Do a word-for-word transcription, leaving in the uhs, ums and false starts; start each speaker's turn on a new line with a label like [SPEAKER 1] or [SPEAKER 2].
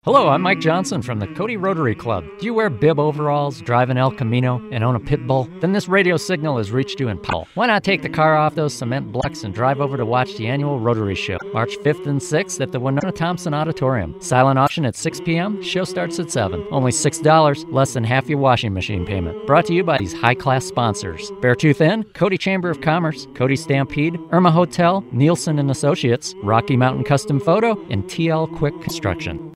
[SPEAKER 1] Hello, I'm Mike Johnson from the Cody Rotary Club. Do you wear bib overalls, drive an El Camino, and own a pit bull? Then this radio signal has reached you in Powell. Why not take the car off those cement blocks and drive over to watch the annual Rotary Show, March fifth and sixth at the Winona Thompson Auditorium. Silent auction at six p.m., show starts at seven. Only six dollars, less than half your washing machine payment. Brought to you by these high-class sponsors: Beartooth Inn, Cody Chamber of Commerce, Cody Stampede, Irma Hotel, Nielsen and Associates, Rocky Mountain Custom Photo, and T L Quick Construction.